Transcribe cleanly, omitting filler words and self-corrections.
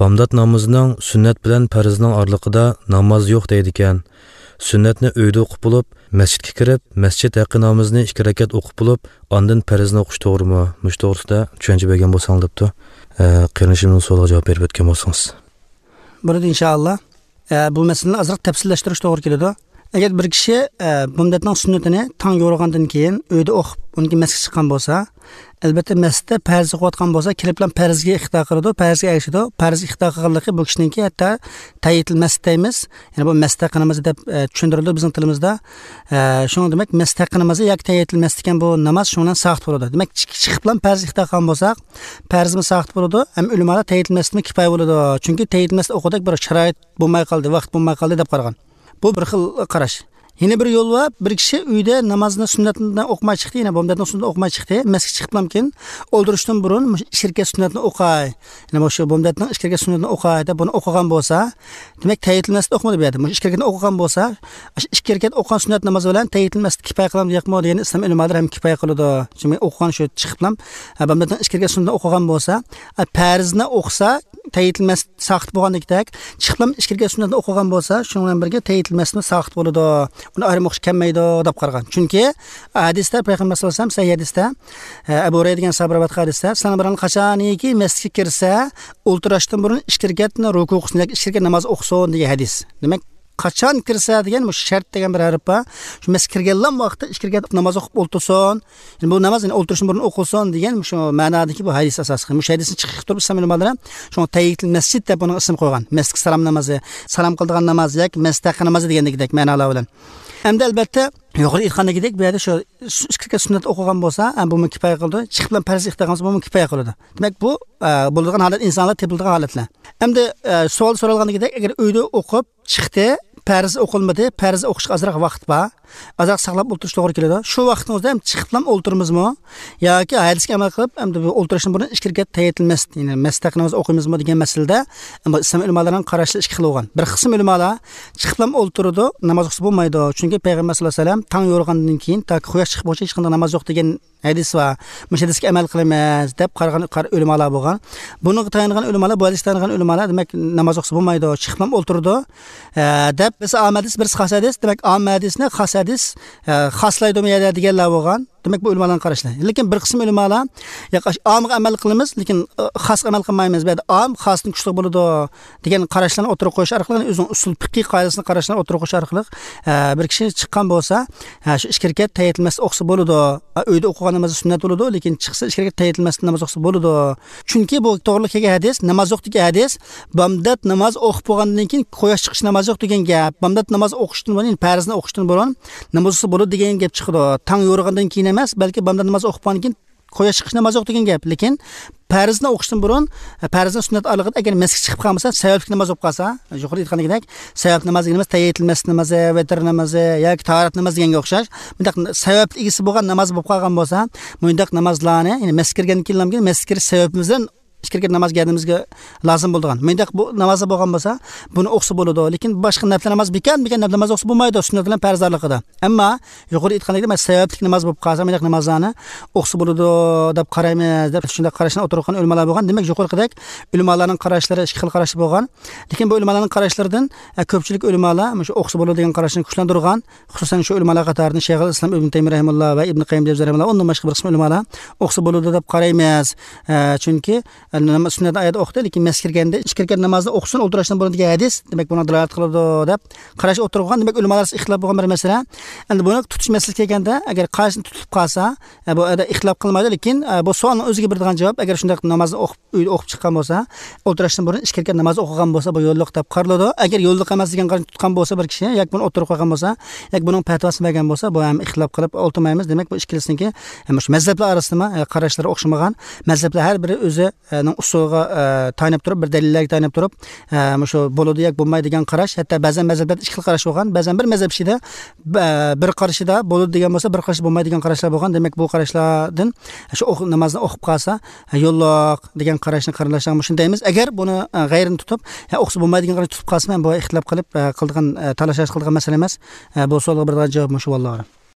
Bamdod namozining sunnat bilan farzning oraliqida namoz yo'q deydi ekan. Sunnatni uyda o'qib bo'lib, masjidga kirib, masjid haqqi namozni 2 rakat o'qib bo'lib, ondan farzni o'qish to'g'rimi? Mush to'g'risida tushuncha bergan bo'lsang debdi. Qirinishimning savoliga javob berib o'tgan bo'lsangiz. Burada inşallah bu meseleni azroq tafsilleştirish to'g'ri keladi. Agar bir kishi bamdodning sunnatini tong yo'rg'andan keyin uyda o'qib, unga masjidga chiqqan bo'lsa, albatta masjidda farz o'qiyotgan bo'lsa, kelib bilan farzga ixto qiladi, farzga erishadi. Farz ixto qilganligi bu kishiningki hatto tayitil masjid deymiz. Ya'ni bu masjid namozi deb tushuntiriladi bizning tilimizda. Shunga demak masjid namozi yoki tayitil masjid ekan bu namoz shundan saqt bo'ladi. Demak chiqib bilan farz ixto qilgan bo'lsak, farzmi saqt bo'ladi, ham ulamolar tayitil masjidmi kifoya bo'ladi. Chunki tayitil masjid o'qidak bir sharoit bo'lmay qoldi, vaqt bo'lmay qoldi deb qaragan. Bu bir xil qarash. Yine bir yol var. Bir kişi uyda namazını sünnetinden okumaya çıktı. Yine bomdadan sünnetinden okumaya çıktı. Mescid çıkıplamken olduruştan burun şirket sünnetini okuyay. Yine bu bomdadan şirket sünnetini okuyay da bunu okugan bolsa, demek tayitil mescid okumadı bir adam. Şirketin okugan bolsa, şirket okugan sünnet namazı bilen tayitil mescid kifaya kılam diyekmi? Yani İslam ulemalar hem kifaya kılıdı. Çünkü okugan şu çıkıplam. Bomdadan şirket sünnetini okugan bolsa, farzını okusa tayitil mescid saqt bo'lgandek, chiqlam ishkirga sunnatni o'qigan bo'lsa, shundan bilan birga tayitil masjidni saqt bo'ladi. Uni ayrim o'qish kelmaydi deb qaragan. Chunki hadisda payg'ambar sollallohu alayhi vasallam sahih hadisda Abu Hurayra degan sahobabat hadisda sizlar bilan qachoniki masjidga kirsa, o'ltirishdan burun ishkirgatni ruku o'qishni, ishkirga namoz o'qisin degan hadis. Demak qachon kirsa degan bu shart degan bir harf bor. Shu masjidga kirgan vaqtda ishkirga namoz o'qib o'ltirsin. Yani bu namoz o'ltirishdan burun o'qisin degan shu ma'nodagi bu hadis asosida. Bu hadisni chiqib turib samimlardan shu tayitil masjid deb buni ism qo'ygan. Masjid salom namozi, salom qildigan namoz yoki masjid namozi degandek ma'nolar bilan. Hamda albatta yuqori aytgandagidek bu yerda shu ishkirga sunnat o'qigan bo'lsa, bu kifoya qildi. Chiqib bilan farz ixtiqon bo'lsa, bu kifoya qiladi. Demak bu bo'ladigan holat insonlar tepildigan holatlar. Hamda savol so'ralganligidek agar uyda o'qib chiqdi, farz o'qilmadi, farz o'qishga azroq vaqt bor. Azroq saqlab o'tirish to'g'ri keladi. Shu vaqtimizda ham chiqib bilan o'ltirimizmi yoki hadisga amal qilib, hamda bu o'ltirishdan burun ishkirga tayitil masjid, ya'ni masjid namoz o'qiymizmi degan masalada islom ulamolarining qarashi ikki xil bo'lgan. Bir qism ulamolar chiqib bilan o'ltiradi, namoz o'qisa bo'lmaydi. Chunki payg'ambar sollallohu alayhi vasallam tong yo'rgandan keyin toki quyosh chiqib bo'lsa hech qanday namoz yo'q degan hadis va mushadisga amal qilamiz deb qaragan ulamolar bo'lgan. Buni tayangan ulamolar, bu hadisdan tayangan ulamolar demak namoz o'qisa bo'lmaydi, chiqib bilan o'ltiradi deb biz ahadis bir xas hadis, demak ahadisni xas hadis xaslaydi deganlar bo'lgan. Demek bu ulamolarning qarashlari. Lekin bir qism ulamolar amga amal qilamiz, lekin xas amal qilmaymiz. Bu am xasning kuchli bo'ladi degan qarashlarni o'tirib qo'yish orqali o'zining usul fiqhiy qoidasini qarashlarni o'tirib qo'yish orqali bir kishi chiqqan bo'lsa, shu ishkirga tayitilmas o'qsa bo'ladi. Uyda o'qigan namoz sunnat bo'ladi, lekin chiqsa ishkirga tayitilmas namoz o'qsa bo'ladi. Chunki bu to'g'riliq kelgan hadis, namoz yo'q degan hadis, bamdod namoz o'qib bo'lgandan keyin quyosh chiqish namoz yo'q degan gap. Bamdod namoz o'qishdan burun, farzni o'qishdan burun namoz o'qsa bo'ladi degan gap chiqdi. Tong yo'rg'andan keyin emas, balki bamdod namoz o'qigandan keyin quyosh chiqish namoz yo'q degan gap. Lekin farzni o'qishdan burun, farzni sunnat orlig'ida agar masjidga chiqib qolmasa, sababli namoz o'qib qolsa, yuqori aytganidek, sabab namozi emas, tayitil masjid namozi, vitr namozi yoki tahorat namozi deganga o'xshash. Bundaq sababli egasi bo'lgan namoz bo'lib qolgan bo'lsa, bundaq namozlarni, ya'ni masjidga kirgandan keyin masjidga kirish sababimizdan ishkirga namoz geldiğimizde lazım bo'lgan. Mendek bu namazı bo'lgan bo'lsa, buni o'qsa bo'ladi. Lekin boshqa nafl namoz bekan nafl namoz o'qsa bo'lmaydi, sunnat bilan farzlarligida. Ammo yuqori aytganidek, men sababli namoz bo'lib qolsa, mendek namozlarni o'qsa bo'ladi deb qaraymiz, deb shunday qarashni o'tirgan ulamolar bo'lgan. Demak, yuqoridek ulamolarning qarashlari ikki xil qarash bo'lgan. Lekin bu ulamolarning qarashlaridan ko'pchilik ulamolar shu o'qsa bo'ladi degan qarashni kuchlantirgan. Xususan shu ulamolar qatoridan Shayx al-Islam Ibn Taymiy rahimahulloh va Ibn Qayyim rahimahulloh, undan boshqa bir qism ulamolar o'qsa bo'ladi deb qaraymiz. Chunki sunnat oyat o'qdi, lekin masjidga kirganda ishkirga namozni o'qisin, o'ltirishdan burun degan hadis, demak buni dalolat qiladi deb qarash o'tirgan. Demak ulamolar ixtilof bo'lgan bir masala. Endi buni tutish masalasi kelganda, agar qaysini tutib qolsa, bu yerda ixtilof qilmaydi, lekin bu savolning o'ziga beradigan javob, agar shunday namozni uyda o'qib chiqqan bo'lsa, o'ltirishdan burun ishkirga namoz o'qigan bo'lsa, bu yo'lliq deb qaraladi. Agar yo'lliq emas degan qarashni tutgan bo'lsa bir kishi, yoki buni o'tirib qo'ygan bo'lsa, yoki buning fatvosini bergan bo'lsa, bu ham ixtilof qilib o'ltirmaymiz. Demak bu ikkisiniki shu mazhablar orasida qarashlari o'xshamagan. Mazhablar har biri o'zining usuliga tayanib turib, bir dalillarga tayanib turib, shu bo'ladi yoki bo'lmaydi degan qarash, hatto ba'zan mazhablarda ikki xil qarash bo'lgan, ba'zan bir mazhab ishida bir qarashida bo'ladi degan bo'lsa, bir qarash bo'lmaydi degan qarashlar bo'lgan. Demak bu qarashlardan shu namozni o'qib qolsa, yo'lloq degan qarashni qaralashgan shundaymiz. Agar buni g'ayrini tutib, o'qsa bo'lmaydi degan qarash tutib qolsa, bu ixtilof qilib qildigan talash qildigan masala emas. Bu savolga bir javob shu vallohu.